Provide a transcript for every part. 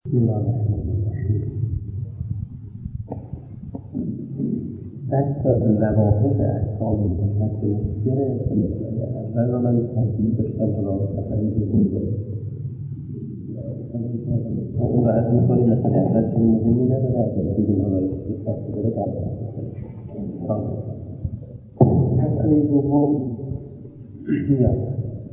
بسم الله الرحمن الرحیم. بحث لواحق احکام متحد مسکر اول را من تحصیل داشتم حالا تفریح بودم اون رو عرض میکنیم مثلا اول چنین مهمی نداره اگر دیدیم حالا یک خاصی داره در مسئله دوم میاد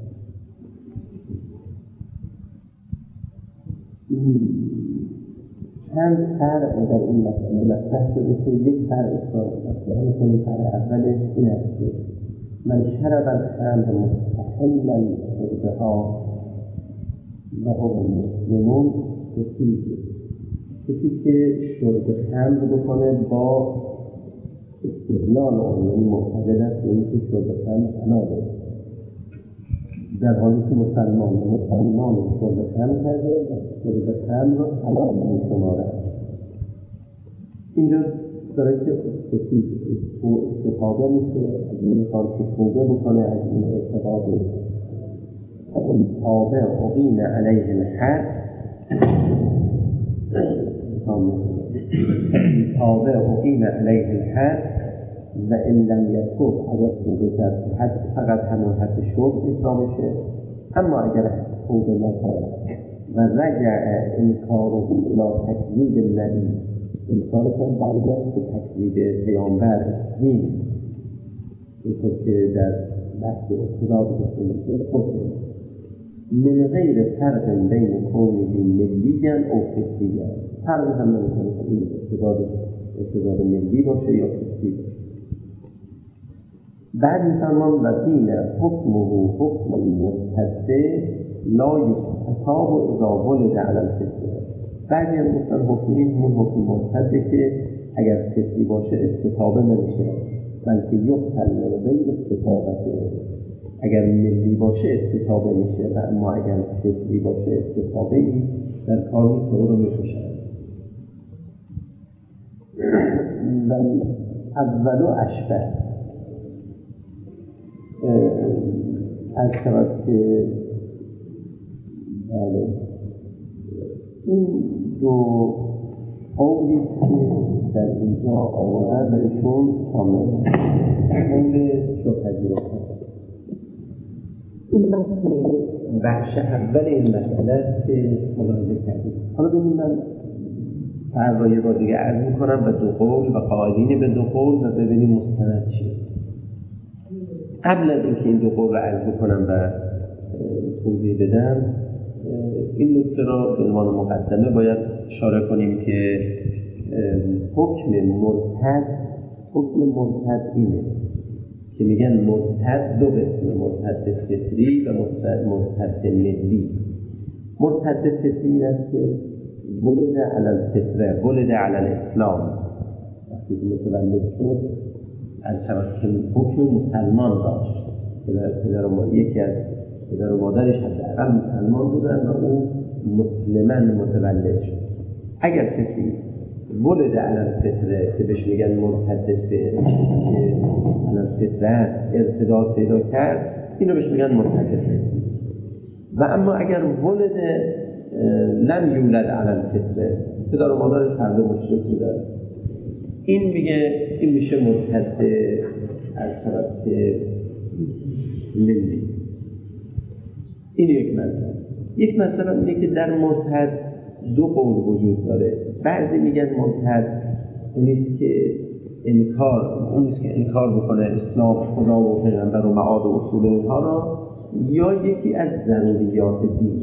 چند فرع در این مسئله مطرح شده که یک فرعش را مطرح می‌کنیم. فرع اولش این است که من شرب الخمر مستحلا شربها و هم مسلمون، کسی که شرب خمر بکنه با استدلال اون، یعنی معتقد است که این که شرب خمر حلاله، در حالی که مسلمان شرب خمر کرده و شرب خمر را حلال می‌شمارد. اینجا داره که استفاده میشه از این میخواد که توبه بکنه از این اعتقاد تابع اقیم علیه الحد تابع اقیم علیه الحد و ان لم یتوب، اگر توبه کرد حد فقط همون حد شرب اجرا میشه. اما اگر توبه نکنه و رجع انکاره الى تکذیب النبی، انکارش هم برگشت به تکذیب پیامبر دین، اینطور که در بحث اقتضا گفته خود من غیر فرق بین کونه ملیًا او فطریًا، فرق هم نمی‌کنه که این اقتضاد ملی باشه یا فطری باشه. بعد می‌فرمان و دین حکمه حکم المرتد لا یستتاب اذا ولد علی الفطره. بعضی هم گفتن حکم این همون حکم مرتده که اگر فطری باشه استتابه نمیشه، بلکه یقتل من غیر استتابته. اگر ملی باشه استتابه میشه و اما اگر فطری باشه استتابه ای در کاری که او رو میکشن. و اولو اشبه از شود که بله این دو قولی که در اینجا آوردن برشون کامل قول شبه‌پذیر این بخش اول این مسئله است که ملاحظه کردیم. حالا ببینید من فردا یه بار دیگه عرض میکنم به دو قول و قائلین به دو قول و ببینیم مستند چیه. قبل از اینکه این دو قول رو عرض بکنم و توضیح بدم، این نکته را به عنوان مقدمه باید اشاره کنیم که حکم مرتد اینه که میگن مرتد دو قسمه، مرتد فطری و مرتد ملی. مرتد فطری این است که ولد علی الفطره، ولد علی الاسلام، وقتی که متولد شد از شود که حکم مسلمان داشت، یکی از پدر و مادرش حداقل مسلمان بودن و او مسلمان متولد شد. اگر کسی ولد علی الفطره که بهش میگن مرتد فطری، علی الفطره ارتداد پیدا کرد، اینو بهش میگن مرتد فطری. و اما اگر ولد لم یولد علی الفطره، پدر و مادرش هر دو مشرک بودن، این میشه مرتد از شرط ملی. این یک مطلب اینه که در مرتد دو قول وجود داره. بعضی میگن مرتد اونیست که انکار بکنه اسلام، خدا و پیغمبر و معاد و اصول اینها را، یا یکی از ضروریات دین.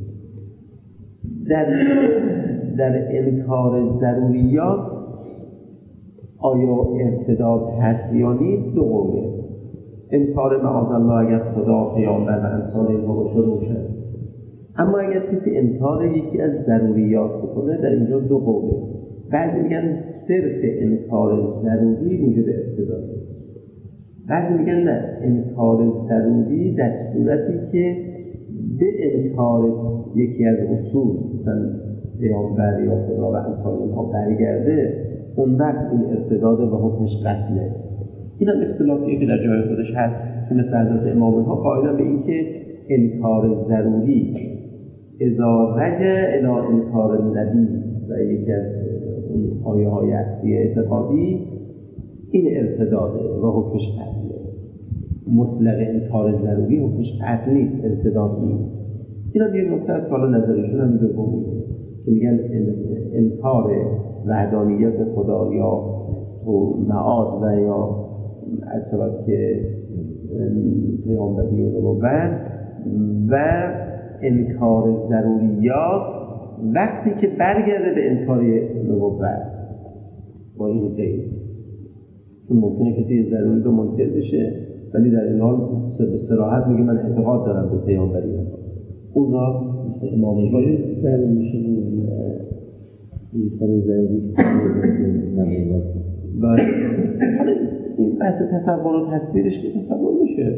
در انکار ضروریات آیا ارتداد هست یا نیست دو قوله. انکار معاذالله اگر خدا، پیامبر و امثال اینها باشه روشن. اما اگر کسی انکار یکی از ضروریات بکنه، در اینجا دو قوله. بعضی میگن صرف انکار ضروری موجب ارتداد، بعضی میگن نه، انکار ضروری در صورتی که به انکار یکی از اصول مثلا پیامبر یا خدا و امثال اینها برگرده، اون وقت این ارتداد و حکمش قتله. این هم اختلافیه که در جای خودش هست که مثل حضرت امام ها قائلن به این که انکار ضروری اذا رجع الی انکار النبی و یکی از اون آیه های اصلی اعتقادی این ارتداده و حکمش قطعه. مطلق انکار ضروری حکمش قطع نیست، ارتداد نیست. این هم یه نکته از کالا نظریشون هم دومیه که میگن انکار وحدانیت خدا یا معاد و یا اصلا که پیامبری و نبوت و انکار ضروریات وقتی که برگرده به انکار نبوت با این قید. چون ممکنه کسی ضروری رو منکر بشه ولی در این حال به صراحت میگه من اعتقاد دارم به پیامبری. اون را مثل امام الهی سر میشه انکار ضروری نبوت. و این بحث تصور و تصویرش که تصور میشه.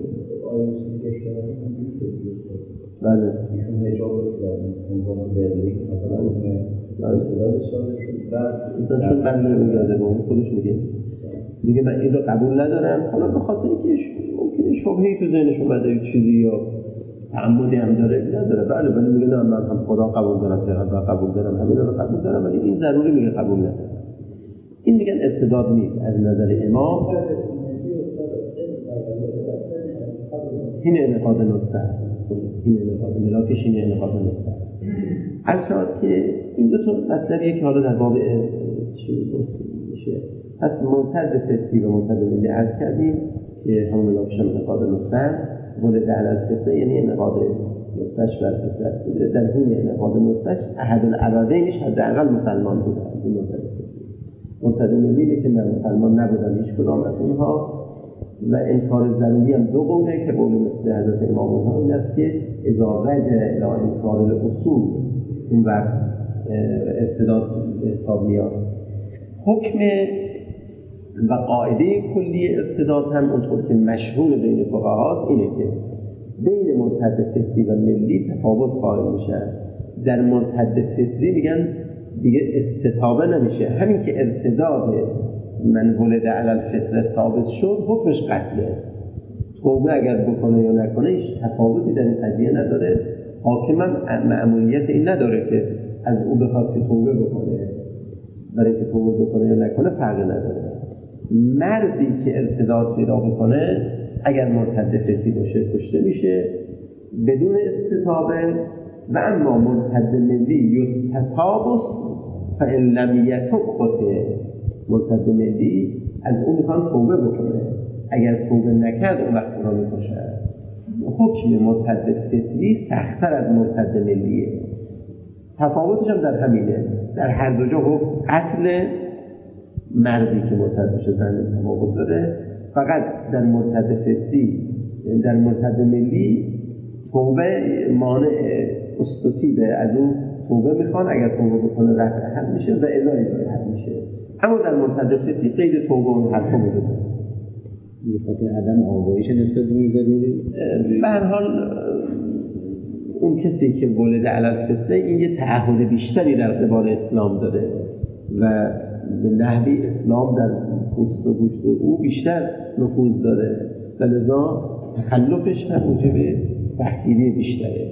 بله. ایشون نجاب کنگاز برلین مثلا اصطلاح سالشون چون بنده میگاده با اون خودش میگه من این رو قبول ندارم، حالا به خاطر که ممکنه شبهه‌ای تو ذهنش اومده چیزی یا تعمدی هم داره نداره. بله ولی میگه نه من هم خدا قبول دارم، پیغمبر قبول دارم، همین رو قبول دارم، ولی این ضروری میگه قبول ندارم. این میگن ارتداد نیست از نظر امام. این انعقاد نطفه، این انعقاد ملاکش، این انعقاد نطفه. البته که این دو تا مطلبیه که حالا در باب چی میشه. پس منتد فطری و منتد ملی عرض کردیم که همون ملاکش هم انعقاد نطفه، ولد علی الفطره یعنی انعقاد نطفهش بر فطرت بوده. در این انعقاد نطفهش احد الابوینش حداقل مسلمان بوده. این منتد ملی که نه مسلمان نبودن هیچ کدام از اونها. و انکار ضروری هم دو قوله که قول مثل حضرت امام اونها این است که اذا رجع الی انکار الاصول این وقت ارتداد به حساب میاد. حکم و قاعده کلی ارتداد هم اونطور که مشهور بین فقهاست اینه که بین مرتد فطری و ملی تفاوت قائل میشن. در مرتد فطری میگن دیگه استتابه نمیشه، همین که ارتداد من ولد علی الفطره ثابت شد حکمش قتله. توبه اگر بکنه یا نکنه هیچ تفاوتی در این قضیه نداره. حاکم هم مأموریت این نداره که از او بخواد که توبه بکنه، برای که توبه بکنه یا نکنه فرق نداره. مردی که ارتداد پیدا بکنه اگر مرتد فطری باشه کشته میشه بدون استتابه. و اما مرتد ملی یستتابس فإن لم یتب قتل. مرتد ملی از اون میخوان توبه بکنه، اگر توبه نکرد اون وقت را میکشن. حکم مرتد فطری سخت‌تر از مرتد ملیه. تفاوتش هم در همینه، در هر دو جا حکم قتل مردی که مرتد بشه زن تفاوت داره. فقط در مرتد فطری، در مرتد ملی توبه مانع استطیبه، از اون توبه میخوان، اگر توبه بکنه رفع حد میشه و اضافه حد میشه. اما در مرتد فطری قید توبه اون حرفا بوده میخواد عدم آگاهیش نسبت به ضروری. به هر حال اون کسی که ولد علی الفطره این یه تعهد بیشتری در قبال اسلام داره و به نحوی اسلام در پوست و گوشت او بیشتر نفوذ داره و لذا تخلفش هم موجب تحقیری بیشتره.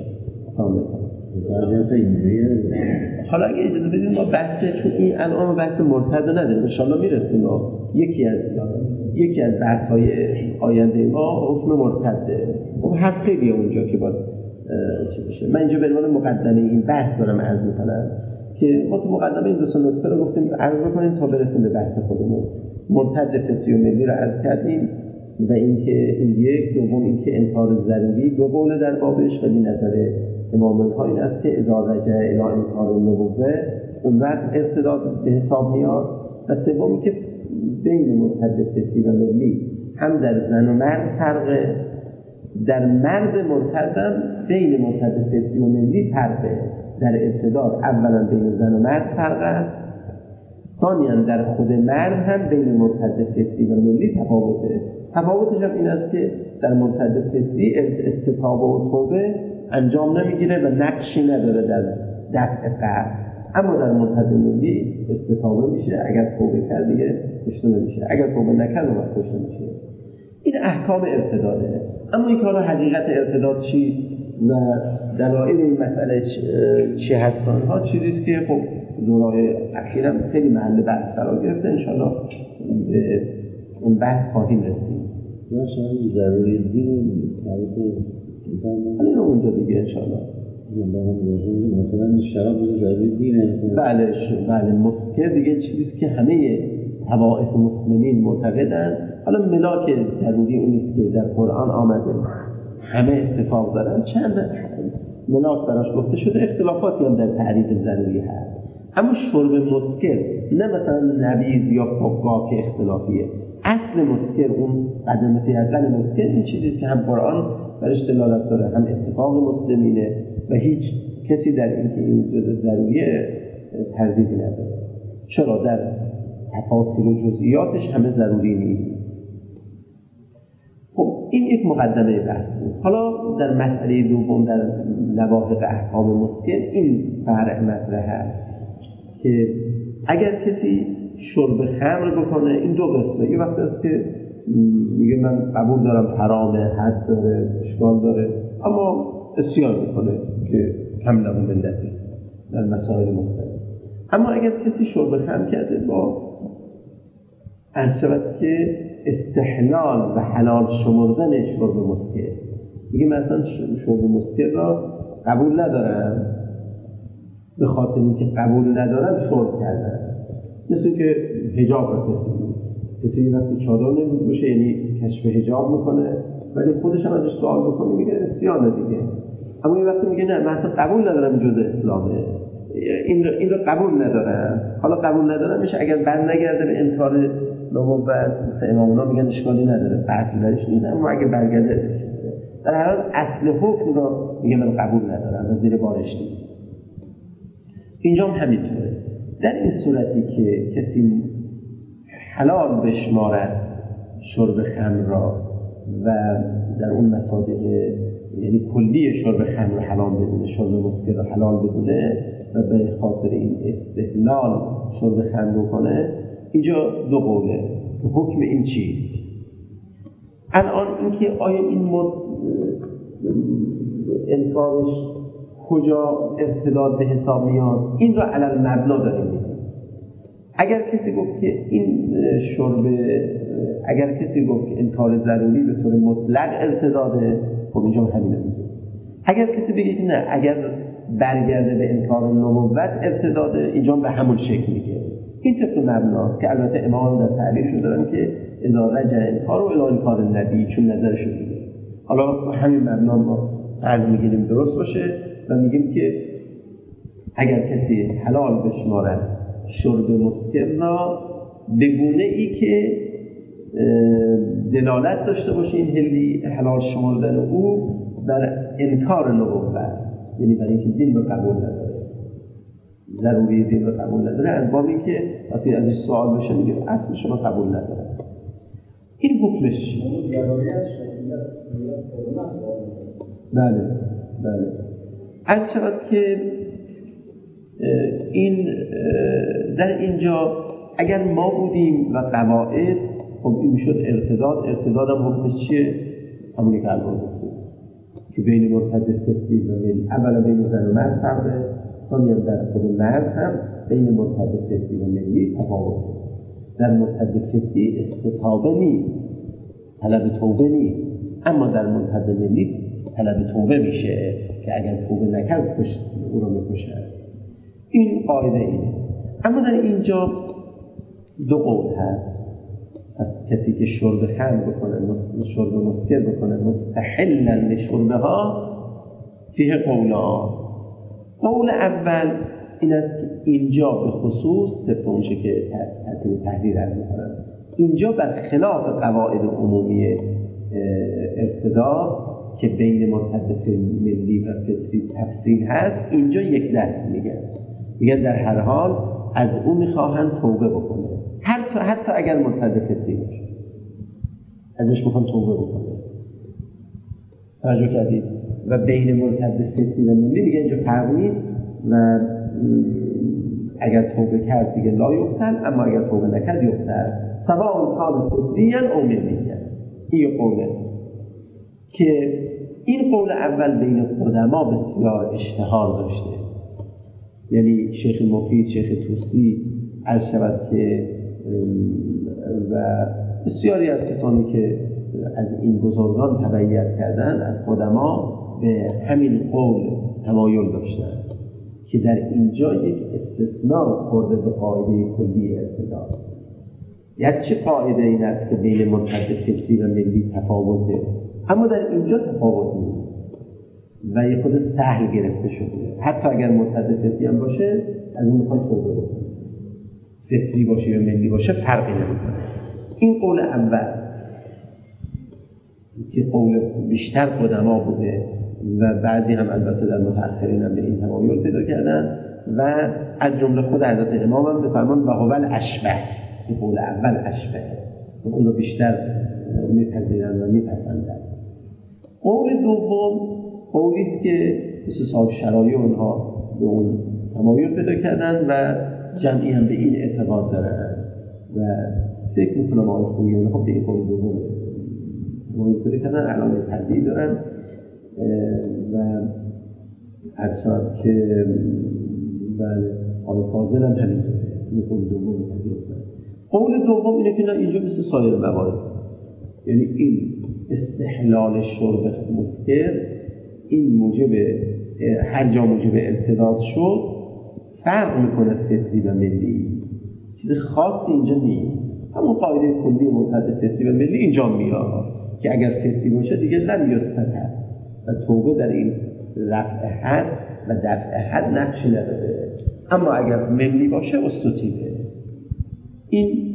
حالا اگه اجازه بدید ما بحث، چون این الان بحث مرتد نداریم، ان شاءالله میرسیم ما یکی از بحث‌های آینده ما حکم مرتده. خب هر خیلی اونجا که باید چی بشه. من اینجا به عنوان مقدمه این بحث دارم عرض می‌کنم که ما تو مقدمه این دو تا نکته رو گفتیم عرض بکنیم تا برسیم به بحث خودمون. مرتد فطری و ملی رو عرض کردیم و اینکه این یک، دوم اینکه انکار ضروری دو قول در بابش، ولی نظر امام الها این است که اذا رجع الی انکار النبوه اون وقت ارتداد به حساب میاد. و سومی که بین مرتد فطری و ملی هم در زن و مرد فرقه، در مرد مرتدم بین مرتد فطری و ملی فرقه. در ارتداد اولا بین زن و مرد فرق است، ثانیاً در خود مرد هم بین مرتد فطری و ملی تفاوته. تفاوتش هم این است که در مرتد فطری استتابه و توبه انجام نمیگیره و نقشی نداره در دفع قهر، اما در مرتد ملی استتابه میشه، اگر توبه کرد دیگه کشته نمیشه، اگر توبه نکرد اون وقت کشته میشه. این احکام ارتداده. اما این که حالا حقیقت ارتداد چیست و دلایل این مسئله چی هستن ها چیزیست که خب دورای اخیرم خیلی محل بحث قرار گرفته. انشاءالله به اون بحث خواهیم رسید. مثلا ضروری دین تعریف حالا اونجا دیگه انشاءالله مثلا شراب ضروری دینه. بله مسکر دیگه چیزیست که همه طوائف مسلمین معتقدن. حالا ملاک ضروری اون نیست که در قرآن آمده همه اتفاق دارن، چند ملاک براش گفته شده، اختلافاتی هم در تعریف ضروری هست. اما شرب مسکر نه مثلا نبیذ یا حقا که اختلافیه، اصل مسکر اون قدمت اول مسکر این چیزیست که هم قرآن برش دلالت داره هم اتفاق مسلمینه و هیچ کسی در اینکه این جزء ضروریه تردیدی نداره. چرا در تفاصیل و جزئیاتش همه ضروری نیست. خب این یک مقدمه بحث بود. حالا در مسئله دوم در لواحق احکام مسکر این فرع مطرح هست که اگر کسی شرب خمر بکنه، این دو قسمه. یه وقت است که میگه من قبول دارم حرامه، حد داره، اشکال داره، اما عصیان میکنه که کم لبو ملتی در مسائل مختلف. اما اگر کسی شرب خمر کرده با عرض شود که استحلال و حلال شمردن شرب مسکر، میگه مثلا شرب مسکر را قبول ندارم، به خاطر اینکه قبول ندارم شرب کردم. مثل که حجاب را کسی وقتی چادر نمی‌پوشه یعنی کشف حجاب میکنه ولی خودش هم ازش سوال بکنه میگه عصیانه دیگه. اما این وقتی میگه نه من اصلا قبول ندارم جزء اسلامه، این رو قبول ندارم. حالا قبول ندارم میشه اگر بر نگرده به انکار نبوت، مثل امامونا میگن اشکالی نداره، قطعی برش نیست، اما اگه برگرده در هر حال اصل حکم رو میگه من قبول ندارم و زیر بارش نیست. اینجا هم همینطوره. در این صورتی که کسی حلال بشمارد شرب خمر را و در اون مصادیق یعنی کلی شرب خمر حلال بدونه، شرب مسکر را حلال بدونه و به خاطر این استحلال شرب خمر کنه، اینجا دو قوله. حکم این چیست؟ الان اینکه آیا این انکارش کجا ارتداد به حساب میاد، این را علل مبنا داریم میگیم. اگر کسی گفت که این شرب، اگر کسی گفت که انکار ضروری به طور مطلق ارتداده، خب اینجا همینه میگیم. اگر کسی بگه که نه اگر برگرده به انکار نبوت ارتداده، اینجا به همون شکل میگه. این طبق مبناست که البته امام در تعریفشون دارن که اذا رجع انکار و الی انکار نبی، چون نظرشون میگه. حالا همین مبنا ما فرض میگیریم درست باشه و میگیم که اگر کسی حلال بشمارد شرب مسکر را به گونه ای که دلالت داشته باشه این حلال شمردن او بر انکار نبوت، یعنی برای اینکه دین رو قبول نداره، ضروری دین رو قبول نداره، از باب اینکه وقتی ازش سوال بشه میگه اصل شما قبول نداره. این حکمش بله از شود که این در اینجا اگر ما بودیم و قواعد، خب این میشد ارتداد هم حکمش چیه؟ همونی که الان گفتیم که بین مرتد فطری و ملی، اولا بین زن و مرد فرقه، ثانیاً در خود مرد هم بین مرتد فطری و ملی تفاوت. در مرتد فطری استتابه نیست، طلب توبه نیست، اما در مرتد ملی طلب توبه میشه که اگر توبه نکرد او رو میکشن. این قاعده اینه. اما در اینجا دو قول هست. از کسی که شرب خمر بکنه، شرب مسکر بکنه، مستحلن لشربها، فیه قولان. قول اول این است که اینجا به خصوص طبق اونچه که تحریر عرض می‌کنن، اینجا برخلاف قواعد عمومی ارتداد که بین مرتد ملی و فطری تفصیل هست، اینجا یک دست میگن در هر حال از او میخواهند توبه بکنه، حتی اگر مرتد فطری باشه ازش میخوان توبه بکنه. توجه کردید؟ و بین مرتد فطری و ملی میگه اینجا فرق نیست و اگر توبه کرد دیگه لا یقتل، اما اگر توبه نکرد یقتل، سواء کان فطریاً او ملیاً. این قوله که این قول اول بین قدما بسیار اشتهار داشته، یعنی شیخ مفید، شیخ توسی از شود که و بسیاری از کسانی که از این بزرگان تبعیت کردن از قدما به همین قول تمایل داشتن که در اینجا یک استثناء خورده به قاعده کلی ارتداد. یک چه قاعده این است که بین مرتد فکری و ملی تفاوته، اما در اینجا تفاوت نیست و یک خود سهل گرفته شده. حتی اگر مرتد فکری هم باشه از اون میخواد توبه بکنه، فکری باشه یا ملی باشه فرقی نمیکنه. این قول اول که قول بیشتر قدما بوده و بعضی هم البته در متأخرین هم به این تمایل پیدا کردن و از جمله خود حضرت امام هم بفرمان و قول اشبه، این قول اول اشبه و اون رو بیشتر میپذیرن و میپسندن. قول دوم قولی است که مثل صاحب شرایع اونها به اون تمایل پیدا کردن و جمعی هم به این اعتقاد دارن و فکر میکنم آقای خویی اونها به این قول دوم تمایل پیدا کردن، علامه تردید دارن و ارشاد که بله آقای فاضل هم همینطوره این قول دوم تردید دارن. قول دوم اینه که نه اینجا مثل سایر موارد، یعنی این استحلال شرب مسکر این موجب هر جا موجب ارتداد شد فرق میکنه فطری و ملی، چیز خاصی اینجا نیست. همون قاعده کلی مرتد فطری و ملی اینجا میاد که اگر فطری باشه دیگه لم یستتر و توبه در این رفع حد و دفع حد نقشی نداره، اما اگر ملی باشه استتیبه. این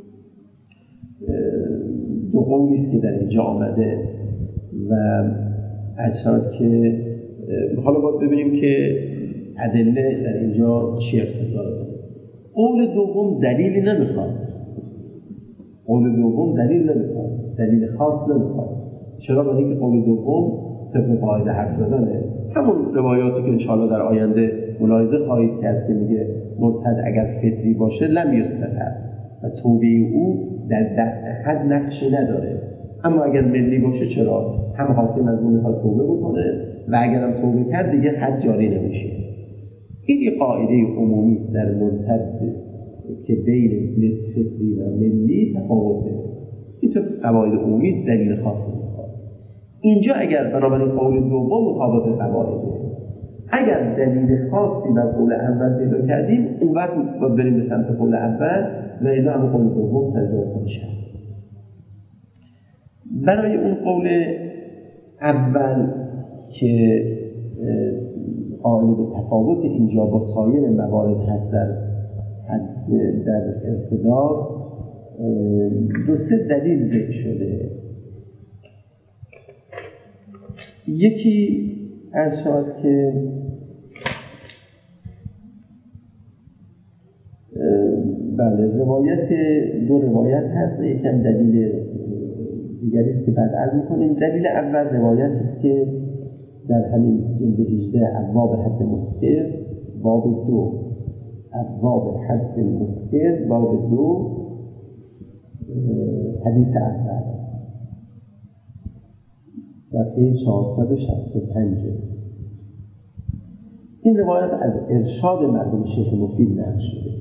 دو قولی است که در اینجا آمده و ارشاد که حالا باید ببینیم که ادله در اینجا چی اقتضا داره. قول دوم دلیلی نمیخواد، قول دوم دلیل نمیخواد، دلیل خاص نمیخواد. چرا؟ برای اینکه قول دوم طبق قاعده حرف زدنه، همون روایاتی که انشاءالله در آینده ملاحظه خواهید کرد که میگه مرتد اگر فطری باشه لم یستتر و توبه او در دفع حد نقشی نداره، اما اگر ملی باشه چرا؟ هم حاکم از اون میخواد توبه بکنه و اگر هم توبه کرد دیگه حد جاری نمیشه. این یک قاعده عمومی است در مرتد که بین فطری و ملی تفاوته. این تو قواعد عمومی دلیل خاص نمیخواد. اینجا اگر بنابراین قول دوم مطابق قواعده، اگر دلیل خاصی بر قول اول پیدا کردیم اون وقت باید بریم به سمت قول اول و الا هم قول دوم سر جای خودش هست. برای اون قول اول که قائل به تفاوت اینجا با سایر موارد هست در ارتداد، دو سه دلیل ذکر شده. یکی ارشاد که بله روایت دو روایت هست، یکم دلیل دیگری است که بعد عرض می‌کنیم. دلیل اول روایتی است که در همین جلد 18 ابواب حد مسکر باب 2 ابواب حد مسکر باب 2 حدیث اول صفحه 465. این روایت از ارشاد مرحوم شیخ مفید نقل شده.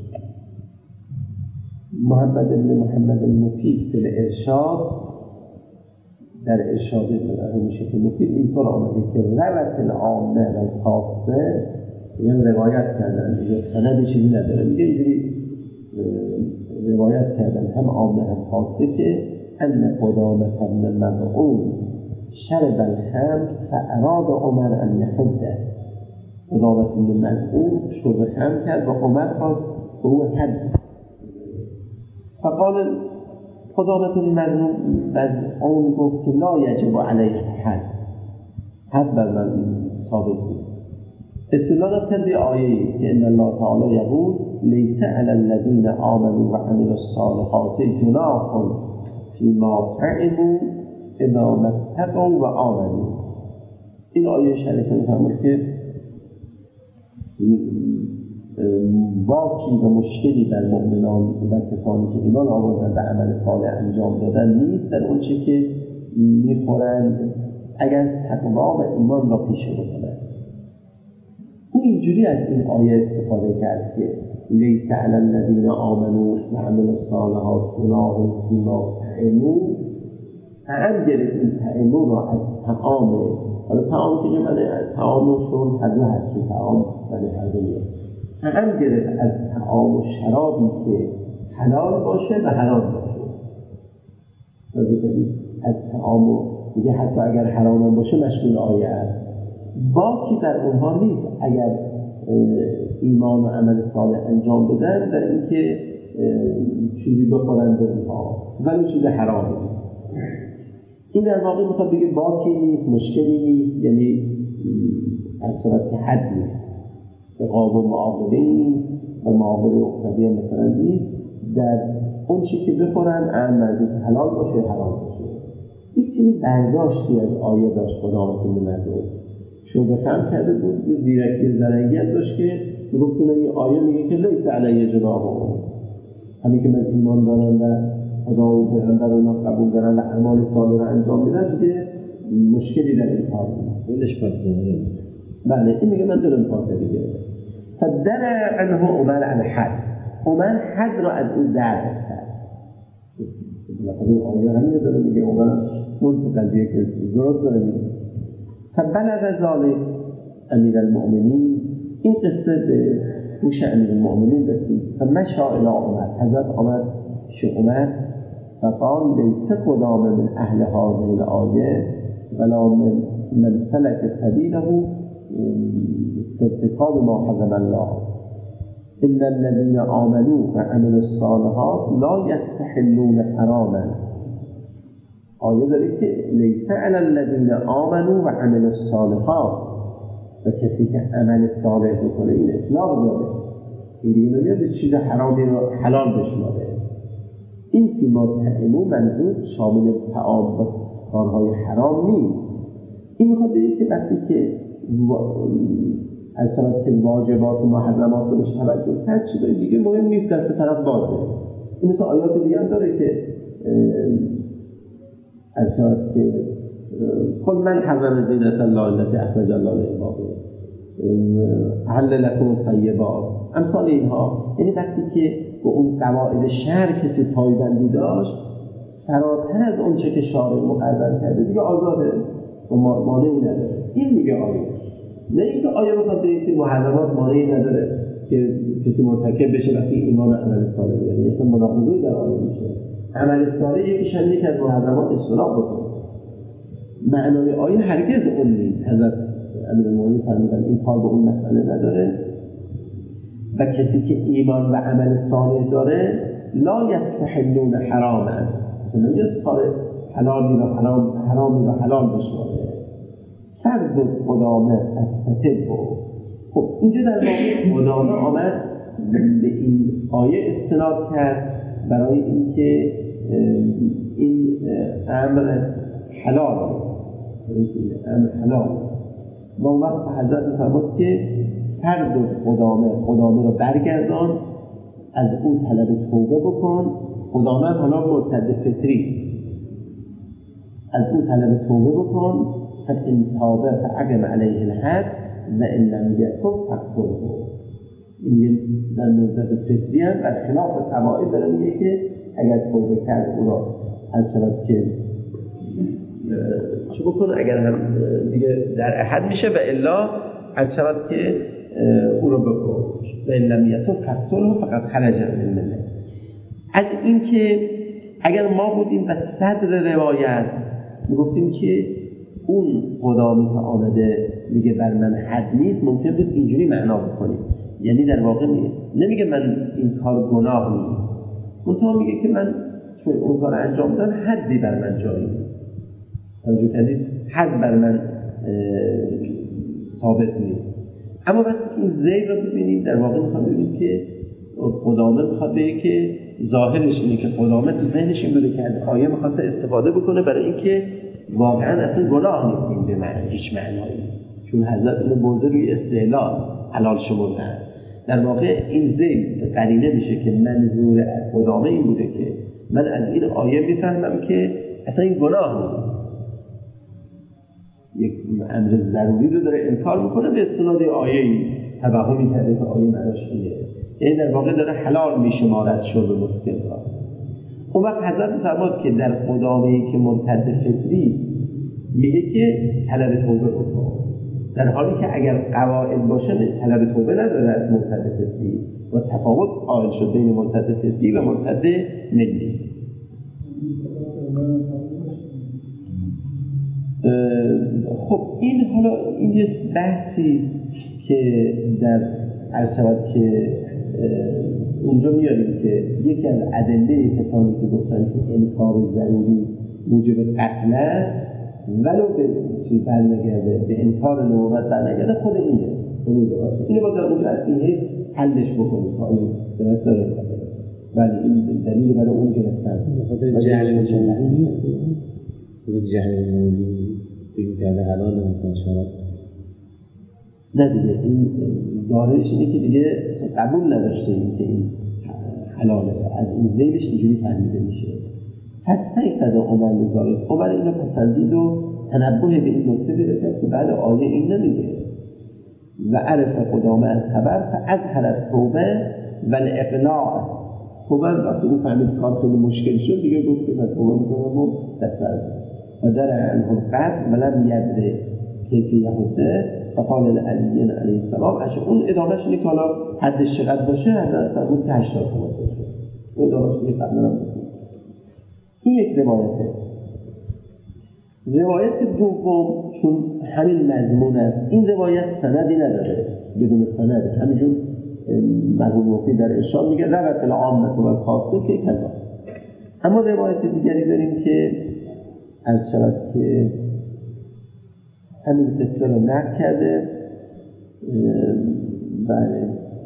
محمد بن محمد المفید در ارشاد در ارشاد مرحوم شیخ مفید اینطور آمده که روایت العامه و خاصه، یعنی روایت کردن دیگه سند چیزی نداره، میگه اینجوری روایت کردن هم عامه هم خاصه که ان قدامه ابن مظعون شرب الخمر فاراد عمر ان یحده. قدامه ابن مظعون شرب خمر کرد و عمر خواست به او حد. فقال قدامه ابن مظعون گفت که لا یجب علیه حد بر من ثابت بود. استدلال کرد به آیه که ان الله تعالی یقول لیس علی الذین آمنوا و عملوا الصالحات جناح فیما طعموا اذا ما اتقوا و آمنوا. این آیه شریفه میفهمه که باکی و مشکلی بر مؤمنان و کسانی که ایمان آوردن و عمل صالح انجام دادن نیست در اون چه که میخورند اگر تقوا و ایمان را پیشه بکنند. او اینجوری از این آیه استفاده کرد که لیس علی الذین آمنوا و عملوا الصالحات جناح فیما طعموا، طعم گرفت این طعموا را از طعام، حالا طعام که من طعام و شرب هر دو هست، طعام و هر دو میاد، طعم گرفت از طعام و شرابی که حلال باشه و حرام باشه. از طعام و دیگه حتی اگر حرام باشه مشمول آیه است. باکی در اونها نیست اگر ایمان و عمل صالح انجام بدن در اینکه چیزی بخورن به اونها ولی چیز حرامی. این در واقع میخواد بگه باکی نیست، مشکلی نیست، یعنی از صورت که حد نیست، عقاب و معاقبه نیست و معاقبه اخروی مثلا نیست در اون چی که بخورن مرزی که حلال باشه حرام باشه. یک چیزی برداشتی از آیه داشت خداوند مزعود شعبه خم کرده بود، زیرکی زرنگیت داشت که گفت که این آیه میگه که لیس علیه جناح، همین که من ایمان دارم و خدا و پیغمبر رو اینا قبول دارم و اعمال صالح رو انجام میدم دیگه مشکلی در این کار نیست. ولش کنید. بله این میگه من دلم خواهد دیگه. فدرع عنه عمر عن حد، عمر حد را از اون درد کرد. مثلا این آیه همین داره میگه عمر اون قضیه که درست داره میگه. فبلغ ذلك امیر المؤمنین، این قصه به گوش امیر المؤمنین رسید. فمشى الی عمر، حضرت عمر شؤمت فقال لیس قدام من اهل هذه الآیه ولا من سلك سبیله في ارتكاب ما حرم الله ان الذين آمنوا وعملوا الصالحات لا يستحلون حراما. آیه داره که لیس علی الذین آمنوا و عملوا الصالحات، و کسی که عمل صالح بکنه این اطلاق داره، این دیگه نمیاد چیز حرامی رو حلال بشماره. این فیما طعموا منظور شامل طعام و کارهای حرام نیست. این میخواد بگه که وقتی که اصلا که واجبات و محرمات رو بهش توجه کرد چیزای دیگه مهم نیست، دست طرف بازه. این مثل آیات دیگه هم داره که اصلا که قل من حرم زینت الله التي اخرج الله لعباده احل لكم الطیبات، امثال اینها. یعنی وقتی که به اون قواعد شرع کسی پایبندی داشت فراتر از اون چه که شارع مقرر کرده دیگه آزاده و مانعی نداره. این میگه آیه، نه اینکه آیه بخواد بگه که محرمات مانعی نداره که کسی مرتکب بشه وقتی ایمان و عمل صالح داره. یعنی اصلا مناقضه‌ای در آیه میشه. عمل صالح یکیش هم یک از محرمات اجتناب بکنه. معنای آیه هرگز اون نیست. حضرت امیرالمومنین فرمودن این کار به اون مسئله نداره و کسی که ایمان و عمل صالح داره لا یستحلون حراما، اصلا نمیاد کار حلالی و حرامی و حلال بشماره. فرد قدامه از تطبع. خب اینجا در واقع قدامه آمد به این آیه استناد کرد برای اینکه این امر حلال و اون وقت حضرت می‌فرماد که فرد قدامه رو برگردان، از اون طلب توبه بکن. قدامه حالا مرتد فطری است، از اون طلب توبه بکن. فإن تاب فأقم عليه الحد وإن لم يتب فاقتله. این در مرتد فطری هم برخلاف قواعد داره میگه که اگر توبه کرد او را از شرط که چه بکنه، اگر هم دیگه در احد میشه و الا از شرط که او را بکن. و این لم یتب فاقتله فقط خرج من المله. از این که اگر ما بودیم و صدر روایت میگفتیم که اون قدامی که آمده میگه بر من حد نیست، ممکن بود اینجوری معنا بکنیم. یعنی در واقع نمیگه من این کار گناه نیست، منتها میگه که من چون اون کار انجام دادم حدی بر من جاری نیست. توجه کردید؟ حد بر من ثابت نیست. اما وقتی که این زید رو ببینیم در واقع میخواد ببینیم که قدامه میخواد بگه که ظاهرش اینه که قدامه تو ذهنش این بوده که از آیه میخواسته استفاده بکنه برای اینکه واقعا اصلا گناه نیست این به معنی هیچ معنایی، چون حضرت اینو برده روی استحلال حلال شمردن. در واقع این زید قرینه میشه که منظور قدامه این بوده که من از این آیه میفهمم که اصلا این گناه نیست. یک امر ضروری رو داره انکار میکنه به استناد آیه‌ای توهمی کرده که آیه معناش اینه، یعنی در واقع داره حلال میشمارد شرب مسکر را. اون وقت حضرت فرمود که در قدامه‌ای که مرتد فطری میگه که طلب توبه بکن، در حالی که اگر قواعد باشه طلب توبه نداره از مرتد فطری و تفاوت قائل شد بین مرتد فطری و مرتد ملی. خب این حالا این یه بحثی که در عرض شود که اونجا میاریم که یکی از ادله کسانی که گفتن که انکار ضروری موجب قتل است ولو به چیز برنگرده، به انکار نبوت برنگرده، خود اینه اینو با در اونجا از اینه حلش بکنید تا این درست داره. ولی این دلیل برای اون گرفتن خود جهل جمعی نیست، خود جهل موجود بگیم که حلال مثلا شراب نه دیگه، این ظاهرش اینه که دیگه قبول نداشته این که این حلاله، از این ذیلش اینجوری فهمیده میشه. پس تایقد عمل ظاهر عمل اینو پسندید و تنبه به این نکته بده که بعد آیه این نمیگه و عرف قدامه از خبر فاظهر التوبه و الاقلاع. توبه وقتی اون فهمید کار خیلی مشکل شد دیگه گفت که من توبه میکنم و دست برد و در عنهم قد ولم یدره کیفی یهوده فقال علی علیه السلام. اون ادامهش اینه که حالا حدش چقدر باشه حضرت فرمود که 80 تومن باشه. اون ادامهش اینه قبلا هم بکنید. این یک روایته. روایت دوم چون همین مضمون است، این روایت سندی نداره، بدون سند همینجور مرحوم مفتی در ارشاد میگه روایت العامه و الخاصه که کذا. اما روایت دیگری داریم که از شود که همین قصه رو نقل کرده. بله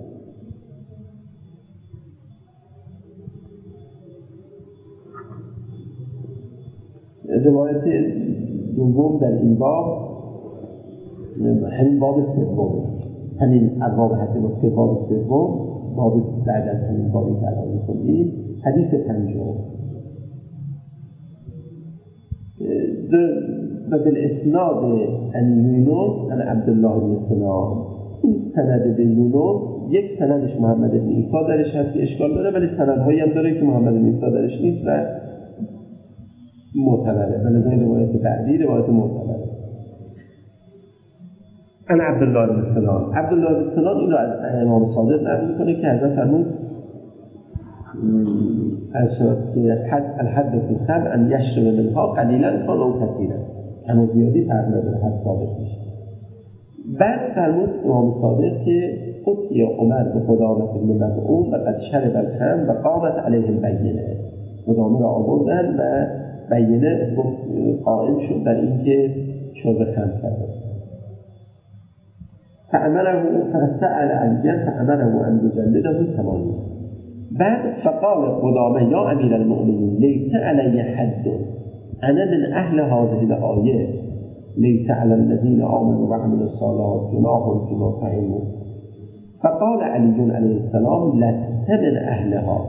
روایت دوم در این باب همین باب سوم، همین ابواب حد مسکر باب سوم، باب بعد از همین بابی که الان می‌خونیم، حدیث 50 و بالاسناد عن یونس عن عبدالله بن سلام. این سند به یونس یک سندش محمد بن عیسی درش هست که اشکال داره، ولی سندهایی هم داره که محمد بن عیسی درش نیست و معتبره، به نظر روایت بعدی روایت معتبره. عن عبدالله بن سلام. عبدالله بن سلام این رو از امام صادق نقل می‌کنه که حضرت فرمود از شد که الحد فی الخمر ان یشرب منها قلیلا کان او کثیرا، کم و زیادی فرق نداره، حد ثابت میشه. بعد فرمود امام صادق که اتی عمر به قدامه بن مظعون و قد شرب الخمر و قامت علیه البینه. قدامه را آوردن و بینه قائم شد در اینکه شرب خمر کرده. فأمره فسأل علیه فأمره ان یجلده 80. بعد فقال قدامه یا امیر المؤمنین لیس علی حد انا من اهل هذه الآیه لیس علی الذین آمنوا وعملوا الصالحات جناح فیما فعلوا. فقال علی علیه السلام لست من اهلها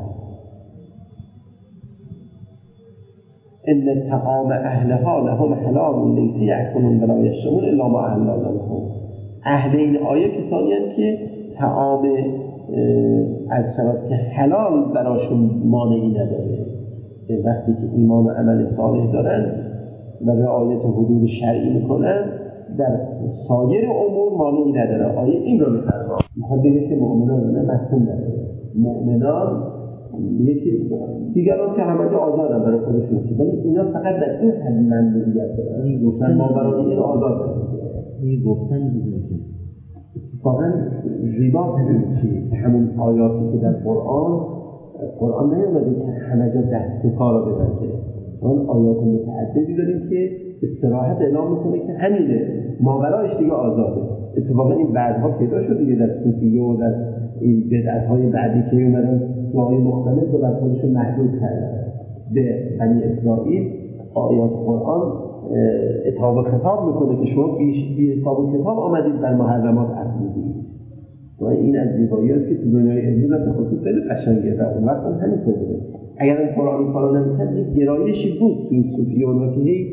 ان طعام اهلها لهم حلال لیس یأکلون ولا یشربون الا ما احل لهم. اهل این آیه کسانی هستند که طعام از شود که حلال براشون مانعی نداره، وقتی که ایمان و عمل صالح دارن و رعایت حدود شرعی میکنن در سایر امور مانعی نداره. آیه این رو میفرماید. میخواد بگه که مؤمنان نه مفهوم نداره، مؤمنان یکی دیگران که همه جا آزادن برای خودشون، ولی اینا فقط در این حد ممنوعیت دارن. این گفتن ما برای این آزاد هستیم. این گفتن دیگه واقعا زیبا که همون آیاتی که در قرآن نیامده که همه جا دست و پا را ببنده. آن آیات متعددی داریم که استراحت اعلام میکنه که همینه، ماورایش دیگه آزاده. اتفاقا این بعدها پیدا شد دیگه در صوفیه و در این بدعت‌های بعدی که اومدن جاهای مختلف رو بر خودشون محدود کردن. به بنی اسرائیل آیات قرآن اتحاب خطاب میکنه که شما بی حساب کتاب آمدید در محرمات افزودید. و این از زیبایی است که تو دنیای امروز به خصوص خیلی قشنگه و اون وقت هم همینطور بوده. اگر این قرآن کارا نمی‌کرد یک گرایشی بود تو این صوفیه اونا که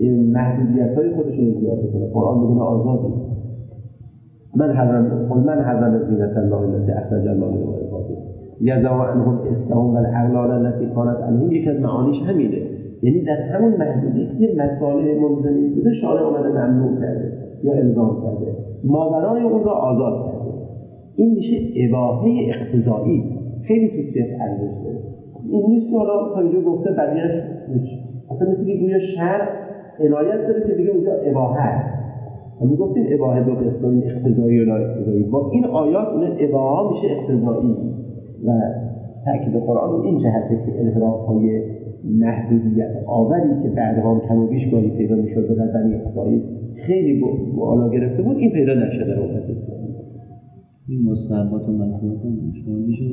محدودیت‌های خودشون رو زیاد کنه. قرآن میگه آزادی. من حرم زینت الله التي اخرج الله لعباده یضع عنهم اصرهم والاغلال التي كانت عليهم. یک از معانیش همینه، یعنی در همون محدودیتی مسائل ملزمی بوده شارع اومده ممنوع کرده یا الزام کرده، ماورای اون را آزاد کرده. این میشه اباحه اقتضایی. خیلی تو فقه ارزش داره. این نیست که حالا تا اینجا گفته بقیه‌اش اصلا مثل که گویا شرع عنایت داره که دیگه اونجا اباحه است. ما گفتیم اباحه دو قسم، اقتضایی و لا اقتضایی. با این آیات اون اباحه میشه اقتضایی و تأکید قرآن این جهته که انحراف‌های محدودیت آوری که بعدها کم و بیش گاهی پیدا می‌شد در بنی اسرائیل خیلی بالا گرفته بود، این پیدا نشده در امت اسلامی. این مستحبات و مکروهات شامل میشه؟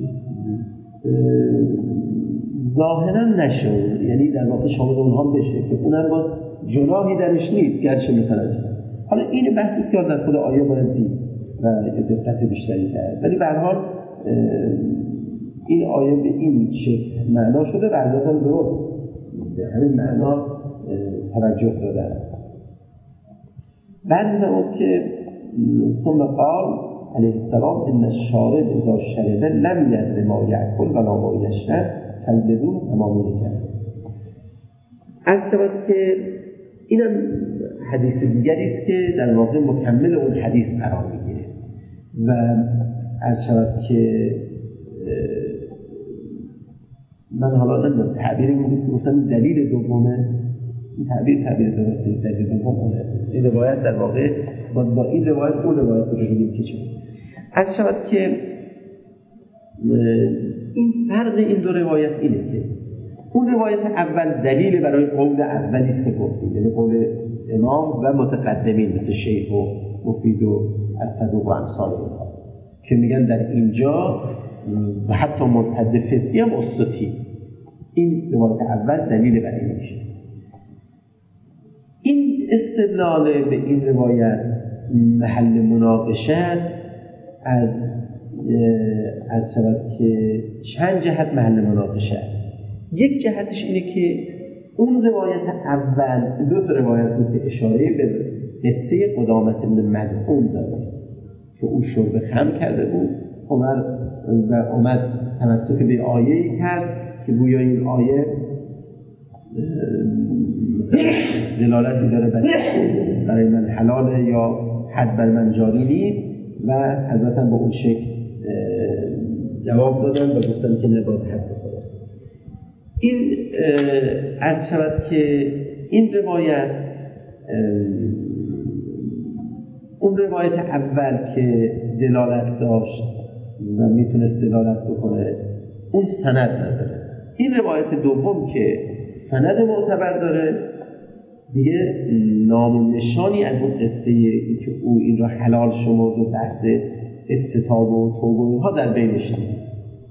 ظاهرا نشه، یعنی در واقع شامل اونها بشه که اونم باز جناحی درش نیست گرچه مترجم. حالا این بحثی است که در خود آیه باید دید و دقت بیشتری کرد، ولی به هر حال این آیه به این شکل معنا شده و البته درست به همین معنا توجه دادن. بعد اون که ثم قال علیه السلام ان الشارب اذا شرب لم یدر ما یأکل ولا ما یشرب فليذوق کما می‌کرد. از شود که اینم حدیث دیگری است که در واقع مکمل اون حدیث قرار میگیره و از شود که من حالا نمیدونم تعبیر این که گفتم دلیل دومه، این تعبیر درسته. دلیل دومه این روایت در واقع با این روایت اون روایت رو بگیم که چون از شود که این فرق این دو روایت اینه که اون روایت اول دلیل برای قول اولی است که گفتیم، یعنی قول امام و متقدمین مثل شیخ و مفید و الصدوق و امثال اونها که میگن در اینجا و حتی مرتد فطری هم استطیع. این روایت اول دلیل برای این میشه. این استدلال به این روایت محل مناقشت از شود که چند جهت محل مناقشه است. یک جهتش اینه که اون روایت اول دو تا روایت بود که اشاره به قصه قدامت بن مظعون داره که او شرب خمر کرده بود و اومد تمسک به آیه‌ای کرد که گویا این آیه دلالتی داره برای من حلاله یا حد بر من جاری نیست و حضرت هم با اون شکل جواب دادن و گفتن که نباید حد بخوره. این عرض شود که این روایت اون روایت اول که دلالت داشت و میتونست دلالت بکنه اون سند نداره. این روایت دوم که سند معتبر داره دیگه نام و نشانی از اون قصه که او این را حلال شمرد و بحث استتابه و توبه و اینها در بینش نیست.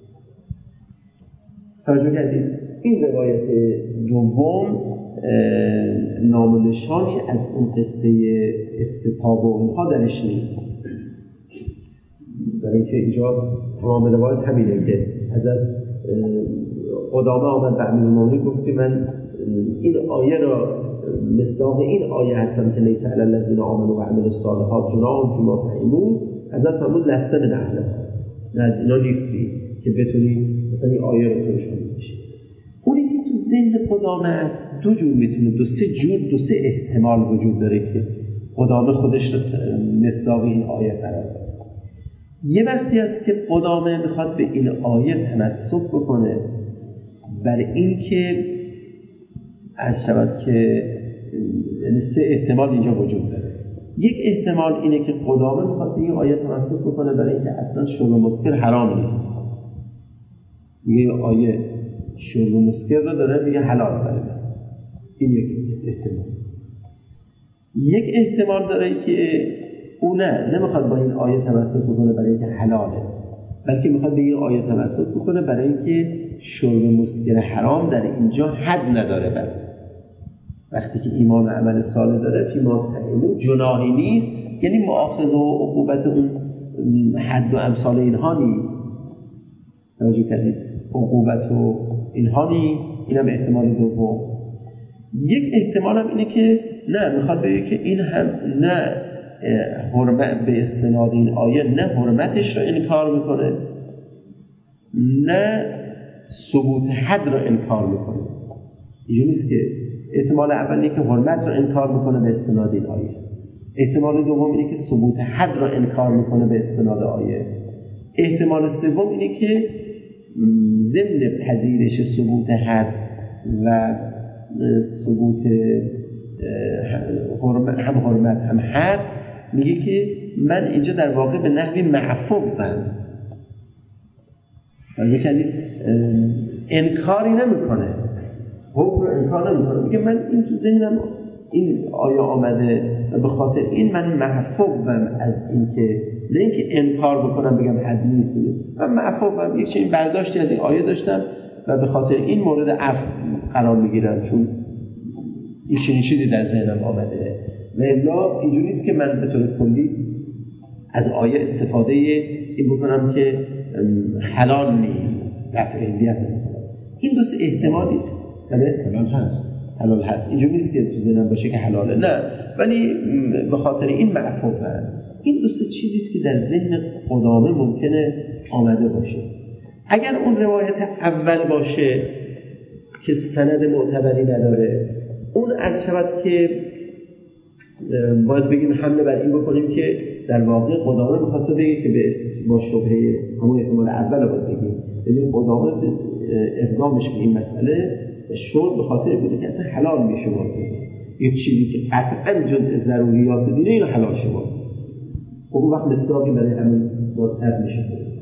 توجه کردید؟ این روایت دوم نام و نشانی از اون قصه استتابه و اینها درش نیست. برای اینکه اینجا تمام روایت همینه که حضرت قدامه آمد به امیرالمومنین گفت که من این آیه را مصداق این آیه هستم که لیس علی الذین آمنوا و عملوا الصالحات جناح فیما طعموا. حضرت فرمود لست من اهلها، نه از اینا نیستی که بتونی مثلا این آیه رو توش بشه. اونی که تو ذهن قدامه است دو جور میتونه دو سه احتمال وجود داره که قدامه خودش رو مصداق این آیه قرار بده. یه وقتی است که قدامه میخواد به این آیه تمسک بکنه برای این که از شود که یعنی سه احتمال اینجا وجود داره. یک احتمال اینه که قدامه میخواد به این آیه تمسک بکنه برای اینکه اصلا شرب مسکر حرام نیست. میگه آیه شرب مسکر رو داره میگه حلال داره. این یک احتمال. یک احتمال داره که او نمیخواد با این آیه تمسک بکنه برای اینکه حلاله، بلکه میخواد به این آیه تمسک بکنه برای اینکه شرب مسکر حرام در اینجا حد نداره. بعد وقتی که ایمان و عمل صالح داره فیما طعموا جناحی نیست، یعنی مؤاخذه و عقوبت اون حد و امثال اینها نیست. توجه کردید؟ عقوبت و اینها نیست. اینم احتمال دوم. یک احتمال هم اینه که نه، میخواد بگه که این هم نه حرمت به استناد این آیه نه حرمتش رو انکار میکنه نه ثبوت حد رو انکار میکنه. اینجوری نیست که احتمال اول اینه که حرمت رو انکار میکنه به استناد این آیه، احتمال دوم اینه که ثبوت حد رو انکار میکنه به استناد آیه، احتمال سوم اینه که ضمن پذیرش ثبوت حد و ثبوت هم حرمت هم حد میگه که من اینجا در واقع به نحوی معفوم یعنی انکاری نمیکنه، حکم رو انکار نمیکنه، میگه من این تو ذهنم این آیه آمده و به خاطر این من معفوم از این که نه اینکه انکار بکنم بگم حد نیست، من معفوم یک چنین برداشتی از این آیه داشتم و به خاطر این مورد عفو قرار میگیرم چون این چنین چیزی در ذهنم آمده. و الا اینجوری نیست که من به طور کلی از آیه استفاده این بکنم که حلال نیست، رفع علیت نمیکنم. این دو سه احتمالی حلال هست، اینجوری نیست که تو ذهنم باشه که حلاله، نه، ولی به خاطر این معفوفه. این دو سه چیزی است که در ذهن قدامه ممکنه آمده باشه. اگر اون روایت اول باشه که سند معتبری نداره، اون عرض شود که باید بگیم حمله بر این بکنیم که در واقع قدامه می‌خواسته بگه که با شبهه همون احتمال اول باید بگیم، یعنی قدامه اقدامش به این مسئله شرط به خاطر بوده که اصلا حلال میشه یک چیزی که قطعاً جزء ضروریات دینه اینو حلال شه. خب اون وقت مصداقی برای همین مرتب میشه.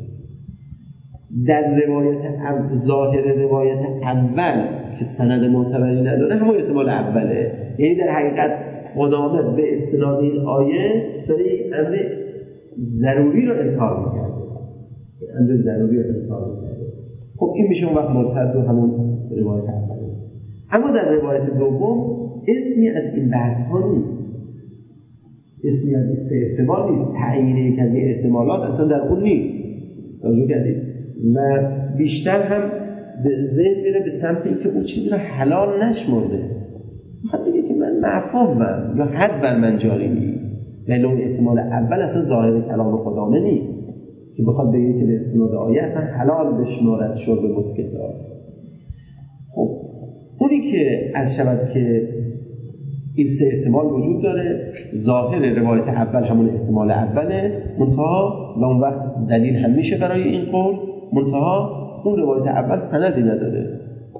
در روایت ظاهر روایت اول که سند معتبری نداره همون احتمال اوله، یعنی در حقیقت قدامه به استناد این آیه داره یک امر ضروری رو انکار میکرده، امر ضروری رو انکار میکرده. خب این میشه اون وقت مرتد و همون روایت اوله. اما در روایت دوم اسمی از این بحث ها نیست، اسمی از این سه احتمال نیست، تعیین یک از این احتمالات اصلا در اون نیست، توجه کردید؟ و بیشتر هم به ذهن میره به سمت اینکه اون چیزی رو حلال نشمرده، میخواد بگه که من معفومم یا حد بر من جاری نیست. ولی اون احتمال اول اصلا ظاهر کلام قدامه نیست که بخواد بگه که به استناد آیه اصلا حلال بشمارد شرب مسکرات. خب اونی که از شود که این سه احتمال وجود داره، ظاهر روایت اول همون احتمال اوله، منتها و اون وقت دلیل هم میشه برای این قول، منتها اون روایت اول سندی نداره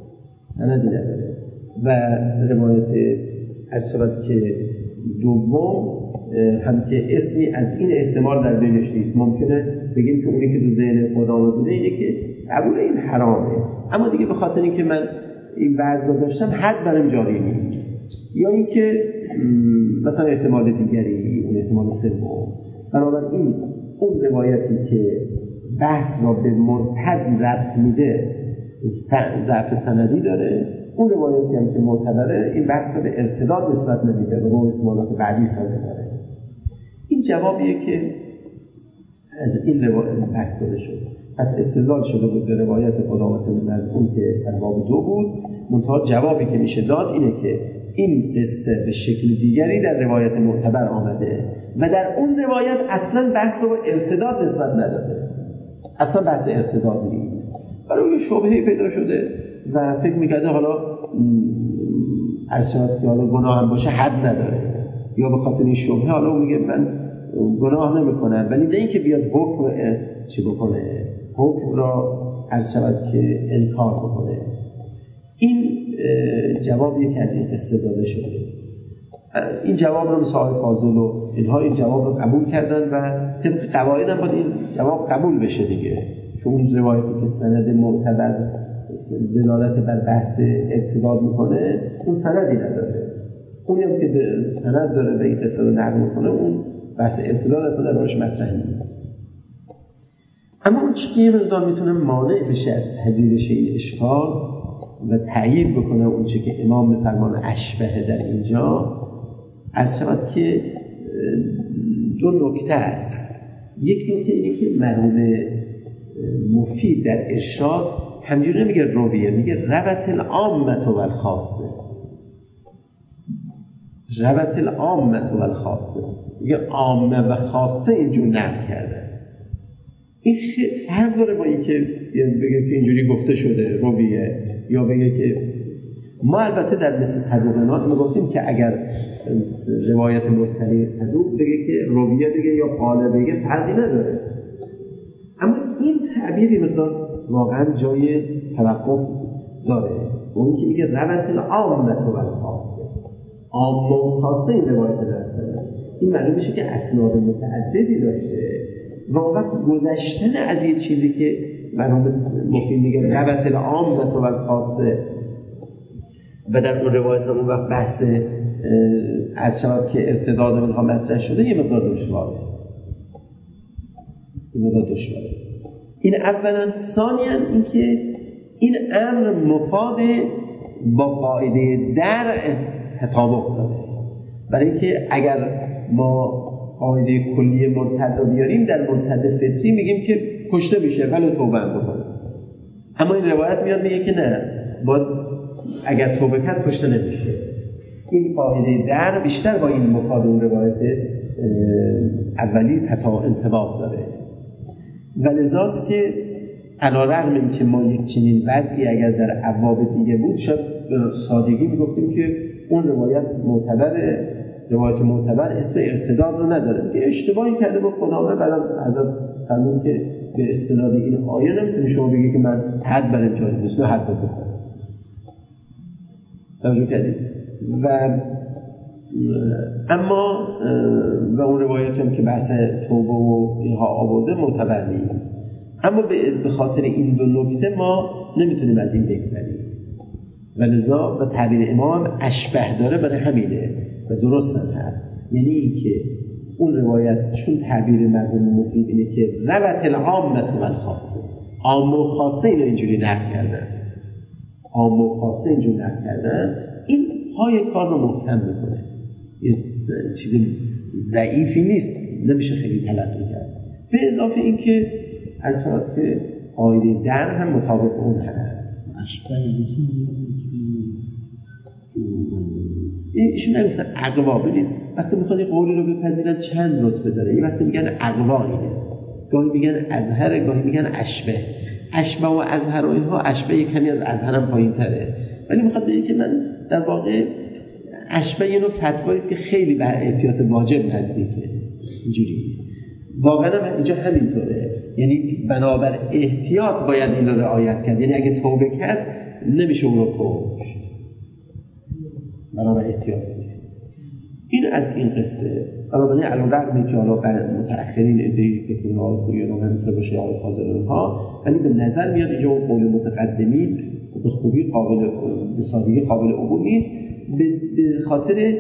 و روایت ارسالت که دوم هم که اسمی از این احتمال در بینش نیست. ممکنه بگیم که اونی که دو ذهن قدامه بوده اینه که قبول این حرامه، اما دیگه به خاطر اینکه من این وضع داشتم حد برام جاری نیست، یا اینکه مثلا احتمال دیگری، اون احتمال سوم. بنابراین اون روایتی که بحث را به مرتد ربط میده ضعف سندی داره، اون روایتی هم که معتبره این بحث را به ارتداد نسبت نمیده و با احتمالات بعدی سازی داره. این جوابیه که از این روایت بحث داده شد. پس استدلال شده بود به روایت قدامت از اون که در باب 2 بود، منتها جوابی که میشه داد اینه که این قصه به شکل دیگری در روایت معتبر آمده و در اون روایت اصلا بحث رو ارتداد نسبت نداده، اصلا بحث ارتداد نیست. برای یه شبهه‌ای پیدا شده و فکر میکرده حالا ارشاد که حالا گناه هم باشه حد نداره، یا به خاطر این شبهه حالا اون میگه من گناه نمیکنم، ولی نه اینکه بیاد حکم رو چی بکنه، حکم را ارشاد که انکار بکنه. این جوابیه که از این قصه داده شده. این جواب رو صاحب فاضل و اینها این جواب رو قبول کردن و طبق قواعد هم باید این جواب قبول بشه دیگه، چون اون روایتی که سند معتبر دلالت بر بحث ارتداد میکنه اون سندی نداره، اونی هم که سند داره به این قصه رو نقل میکنه اون بحث ارتداد اصلا دربارش مطرح نیست. اما اون چیزی یه مقدار میتونه مانع بشه از پذیرش این اشکال و تأیید بکنه اون چیزی که امام میفرمان اشبه در اینجا، از شود که دو نکته است. یک نکته اینه که مرحوم مفید در ارشاد همینجوری نمیگه رویه، میگه روت العامه و الخاصه، ربط العامه و الخاصه، میگه عامه و خاصه اینجور نقل کرده. این فرق داره با اینکه بگه که اینجوری گفته شده رویه، یا بگه که ما البته در مثل صدوقنات ما گفتیم که اگر روایت مرسلی صدوق بگه که رویه بگه یا قاله بگه فرقی نداره، اما این تعبیری مقدار واقعا جای توقف داره. اون که میگه ربط العامه و الخاصه، عامه و خاصه این روایت داره، این معلوم میشه که اسناد متعددی داشته و اون وقت گذشتن از یه چیزی که مرحوم مفید میگه ربط العامه و الخاصه و در اون روایت هم اون وقت بحث ارشاد که ارتداد اونها مطرح شده یه مقدار دشواره. این اولا. ثانیا اینکه این امر مفاد با قاعده درع تطابق داره، برای اینکه اگر ما قاعده کلی مرتد رو بیاریم در مرتد فطری میگیم که کشته میشه ولی توبه هم بکنه، اما این روایت میاد میگه که نه، ما اگر توبه کرد کشته نمیشه. این قاعده درع بیشتر با این مفاد اون روایت اولی انطباق داره و لذاست که علی‌رغم این که ما یک چنین وضعی اگر در ابواب دیگه بود شاید به سادگی میگفتیم که اون روایت معتبر اسم ارتداد رو نداره، که اشتباهی کرده با خدامه، بعدم حضرت فرمود که به استناد این آیه نمیتونی شما بگی که من حد برم جایی نیست، من حد بکنم. توجه کردید؟ و اما و اون روایت هم که بحث توبه و اینها آورده معتبر نیست، اما به خاطر این دو نکته ما نمیتونیم از این بگذریم و لذا و تعبیر امام اشبه داره، برای همینه و درست هم هست. یعنی این که اون روایت چون تعبیر مرحوم مفید اینه که ربط العامه و الخاصه، عامه و خاصه اینو اینجوری نقل کردن، عامه و خاصه اینجوری نقل کردن، این پای کار رو محکم میکنه، یه چیز ضعیفی نیست، نمیشه خیلی تلقی کرد. به اضافه این که از صورت که قاعده در هم مطابق اون هست. ایشون نگفتن اقوا. ببینید وقتی میخواد این قولی رو بپذیرن چند رتبه داره. این وقتی میگن اقوا اینه، گاهی میگن ازهر، گاهی میگن اشبه و ازهر و اینها. اشبه کمی از ازهرم پایین تره، ولی میخواد بگه که من در واقع اشبه یه نوع فتوایی است که خیلی به احتیاط واجب نزدیکه. اینجوری نیست واقعا هم اینجا همینطوره، یعنی بنابر احتیاط باید این رو رعایت کرد، یعنی اگه توبه کرد نمیشه اون رو کشت، بنابر احتیاط کنه. این از این قصه. بنابراین علی‌رغم که حالا متأخرین ادعی که اون آقای خویی رو همینطور باشه آقای فاضل اونها، ولی به نظر میاد اینجا اون قول متقدمین به خوبی به سادگی قابل عبور نیست. به خاطر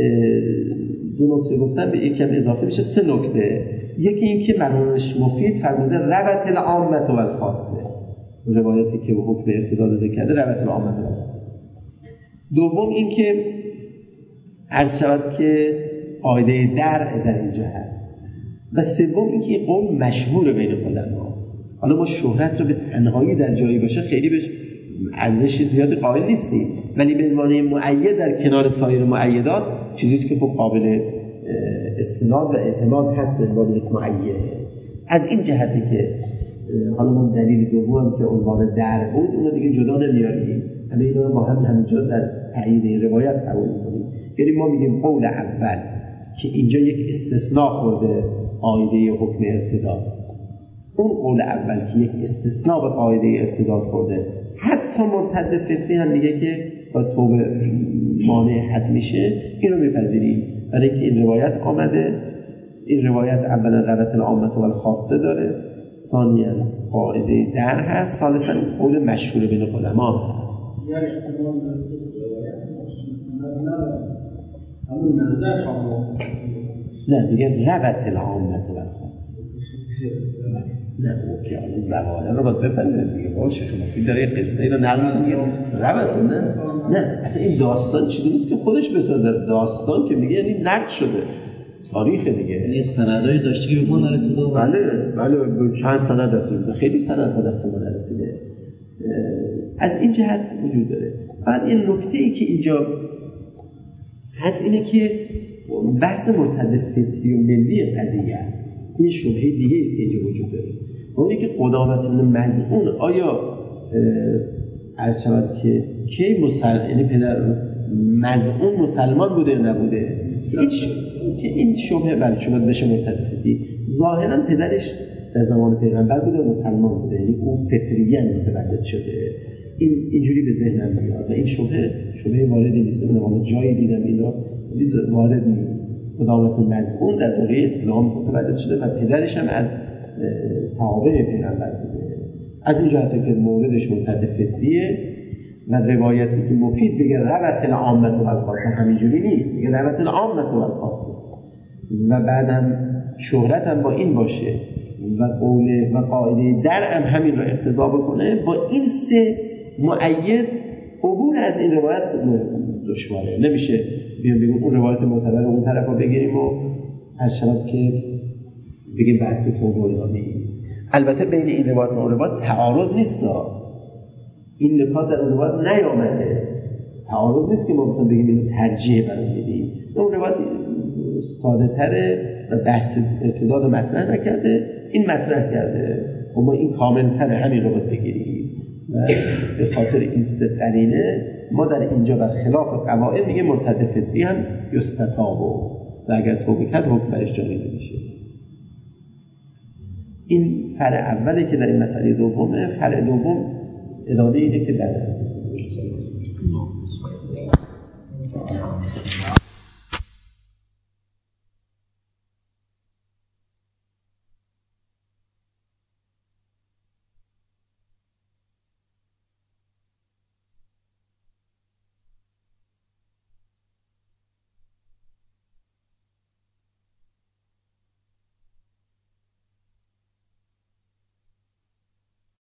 دو نکته گفتن به یکم اضافه میشه 3 نکته. یکی این که مرحومش مفید فرموده ربط العامه و الخاصه، روایتی که به حکم ارتداد ذکر کرده ربط العامه و الخاصه. دوم این که عرض شود که قاعده درع در اینجا هست. و سوم این که این قول مشهور بین علما. حالا ما شهرت رو به تنهایی در جایی باشه خیلی بهش ارزش زیادی قائل نیستیم، ولی به عنوان مؤید در کنار سایر مؤیدات چیزی که خب قابل استناد و اعتماد هست به عنوان یک مؤید. از این جهتی که حالا ما دلیل دوم که عنوان در بود اون رو دیگه جدا نمیاریم، همه اینا رو با هم همینجا در تایید این روایت قبول می‌کنیم. یعنی ما میگیم قول اول که اینجا یک استثناء خورده قاعده حکم ارتداد، اون قول اول که یک استثناء به قاعده ارتداد خورده، حتی مرتد فطری هم میگه که با توبه مانع حد میشه، این رو میپذیریم برای اینکه این روایت آمده. این روایت اولا ربط العامه و الخاصه داره، ثانیا قاعده در هست، ثالثا قول مشهور بین علما. یعنی احتمال روایت همون نظر نه دیگه ربط العامه و الخاصه نه اوکی، حالا زواهر رو باید بپذیریم دیگه. با شیخ مفید داره یه قصه ای رو نقل میگه ربط نه اصلا این داستان چیزی نیست که خودش بسازه، داستان که میگه یعنی نقل شده، تاریخ دیگه، یعنی سندایی داشته که به ما نرسیده. بله چند سند رسیده، خیلی سند به دست ما نرسیده. از این جهت وجود داره. بعد این نکته ای که اینجا هست اینه که بحث مرتد فطری و ملی قضیه است. این شبهه دیگه است که اینجا وجود داره. اونی که قدامت مزعون آیا عرض شود که کی یعنی پدر مزعون مسلمان بوده یا نبوده؟ که این شبهه برای چون بشه مرتد فطری. ظاهرا پدرش در زمان پیغمبر بوده و مسلمان بوده، یعنی اون فطریاً متولد شده. اینجوری به ذهنم میاد و این شبهه واردی نیست. من اون جایی دیدم این را وارد نیست. قدامت مزعون در دوره اسلام متولد شده و پدرش هم از صحابه پیغمبر بوده. از این جهت که موردش مرتد فطریه و روایتی که مفید بگه ربط العامه و الخاصه همینجوری نیست، بگه ربط العامه و الخاصه و بعدم شهرت هم با این باشه و قول و قاعده در هم همین رو اقتضا بکنه. با این سه مؤید عبور از این روایت دشواره. نمیشه بگیم اون روایت معتبر اون طرف رو بگیریم و هر شبت که بگیم بحثی که اون رو نامید. البته بین این روایت و اون روایت تعارض نیست. این نکات در اون روایت نیامده. تعارض نیست که ما بخوایم بگیم اینو ترجیح برای میدیم. اون روایت ساده تره و بحث ارتداد مطرح نکرده، این مطرح کرده و ما این کامل تره همین رو باید بگیریم و به خاطر این سه قرینه ما در اینجا بر خلاف قواعد میگه مرتد فطری هم یستتاب و اگر توبه کرد حکم برش جاری نمیشه. این فرع اوله که در این مسئله دومه. فرع دوم ادامه اینه که بعد از